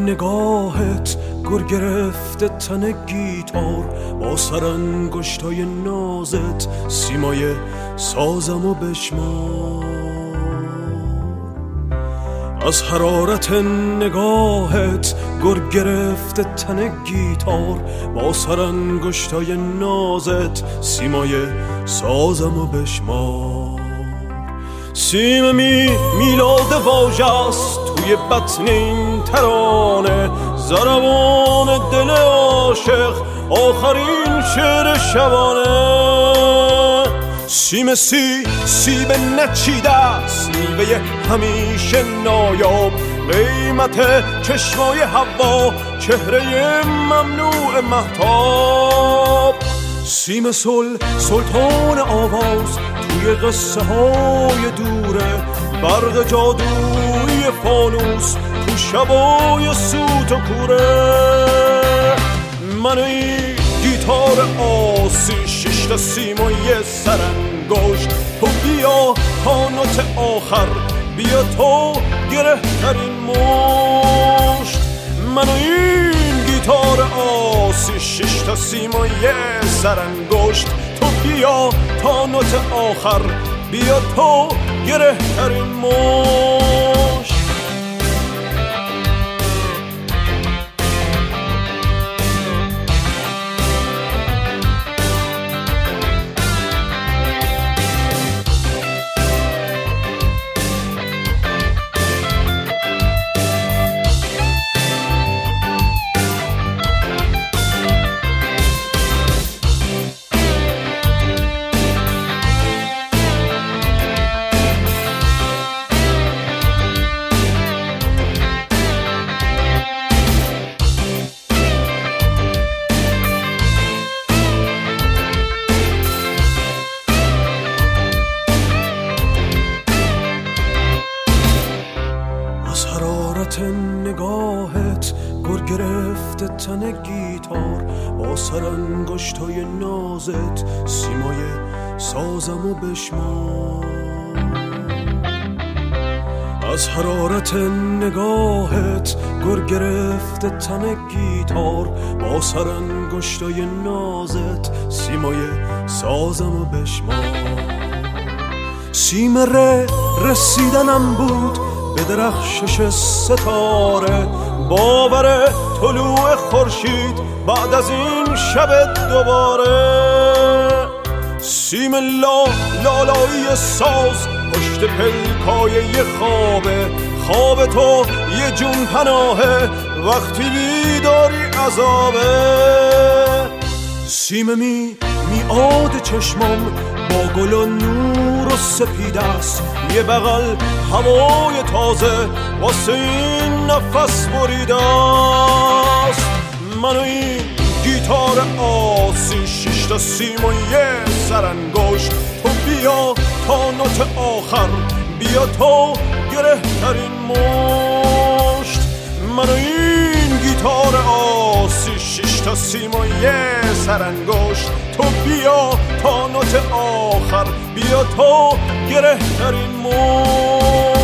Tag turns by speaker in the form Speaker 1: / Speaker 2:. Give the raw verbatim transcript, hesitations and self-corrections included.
Speaker 1: نگاهت گر گرفته تن گیتار، با سرانگشتای نازت سیمای سازمو بشمار. از حرارت نگاهت گر گرفته تن گیتار، با سرانگشتای نازت سیمای سازمو بشمار. سیم می میلاد واژه‌ست توی بطن این ترانه، ضربان دل عاشق آخرین شعر شبانه. سیم سی سیب نچیده است، میوه همیشه نایاب، قیمت چشمای حوا، چهره ممنوع مهتاب. سیم سل سلطان آواز توی قصه های دوره، برق جادویی فانوس تو شبای سوت و کوره. من این گیتار آسی، شش تا سیم و یه سرانگشت، تو بیا تا نوت آخر، بیا تو گره ترین مشت. من این گیتار آسی، شش تا سیم و یه سرانگشت، تو بیا تا نوت آخر، بیا تو گره ترین مشت. از حرارت نگاهت گر گرفته تن گیتار، با سرانگشتای نازت سیمای سازمو بشمار. از حرارت نگاهت گر گرفته تن گیتار، با سرانگشتای نازت سیمای سازمو بشمار. سیم ره رسیدنم بود به درخشش ستاره، باور طلوع خورشید بعد از این شب دوباره. سیم لا لالایی ساز پشت پلکای یه خوابه، خواب تو یه جون پناهه، وقتی بیداری عذابه. سیم می میعاد چشمم با گل و نور و سپید است، یه بغل هوای تازه واسه این نفس بریده است. من و این گیتار آسی، شش تا سیم و یه سرانگشت، تو بیا تا نوت آخر، بیا تو گره ترین مشت. من و این گیتار آسی، شش تا سیم و یه سرانگشت، تو بیا تا نوت آخر، بیا تو گره ترین مشت.